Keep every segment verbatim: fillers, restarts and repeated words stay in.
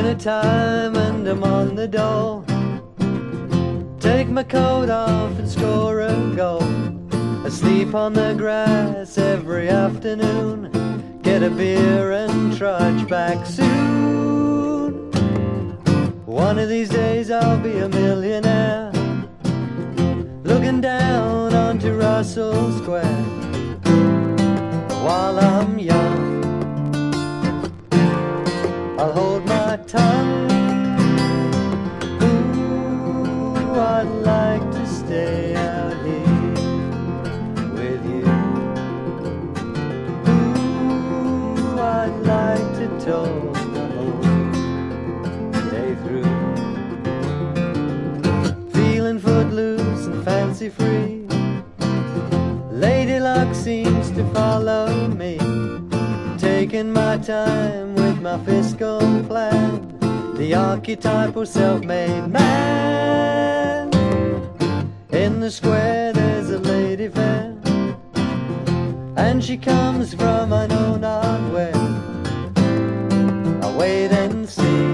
dinner time and I'm on the dole. Take my coat off and score a goal. I sleep on the grass every afternoon. Get a beer and trudge back soon. One of these days I'll be a millionaire, looking down onto Russell Square. While I'm young, I'll hold my tongue. Ooh, I'd like to stay out here with you. Ooh, I'd like to talk the whole day through. Feeling footloose and fancy free, Lady Luck seems to follow me. Taking my time with my fiscal plan, the archetypal self-made man. In the square there's a lady fair, and she comes from I know not where. I'll wait and see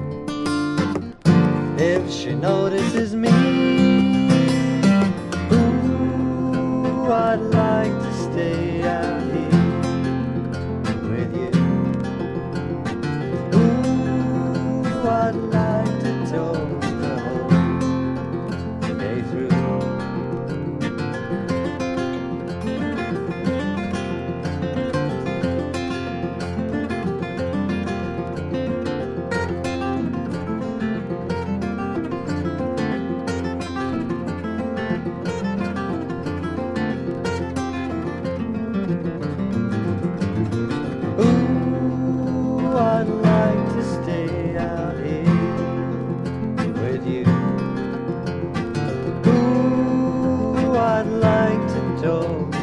if she notices me. Ooh, I'd like to stay out here with you. Ooh, I'd like to talk the whole day through. Ooh, I'd like to stay out here with you. Ooh, I'd like to talk